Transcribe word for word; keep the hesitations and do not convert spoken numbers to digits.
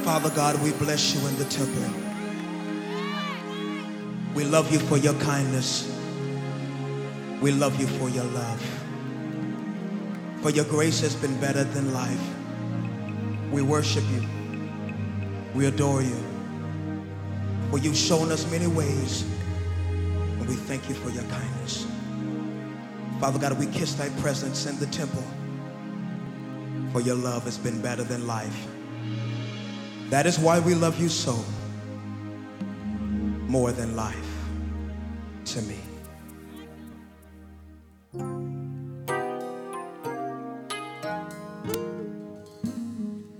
Father God, we bless you in the temple. We love you for your kindness. We love you for your love. For your grace has been better than life. We worship you. We adore you. For you've shown us many ways, and we thank you for your kindness. Father God, we kiss thy presence in the temple, for your love has been better than life. That is why we love you so, more than life to me.